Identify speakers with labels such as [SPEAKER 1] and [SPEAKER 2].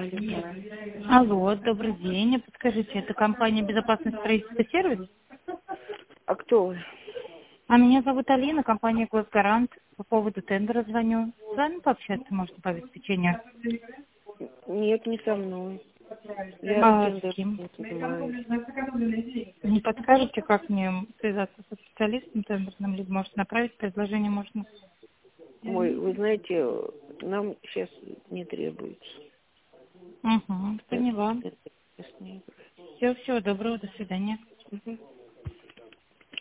[SPEAKER 1] Алло, добрый день. Подскажите, это компания «Безопасность строительства сервис»?
[SPEAKER 2] А кто вы?
[SPEAKER 1] А меня зовут Алина, компания «Госгарант». По поводу тендера звоню. С вами пообщаться можно по обеспечению?
[SPEAKER 2] Нет, не со мной.
[SPEAKER 1] А
[SPEAKER 2] Я
[SPEAKER 1] с кем?
[SPEAKER 2] тендером не занимаюсь.
[SPEAKER 1] Не подскажете, как мне связаться со специалистом тендерным, либо, может, направить предложение можно?
[SPEAKER 2] Ой, вы знаете, нам сейчас не требуется.
[SPEAKER 1] Угу, поняла.
[SPEAKER 2] Это сейчас не
[SPEAKER 1] Все, всего доброго, до свидания.
[SPEAKER 2] Мгм.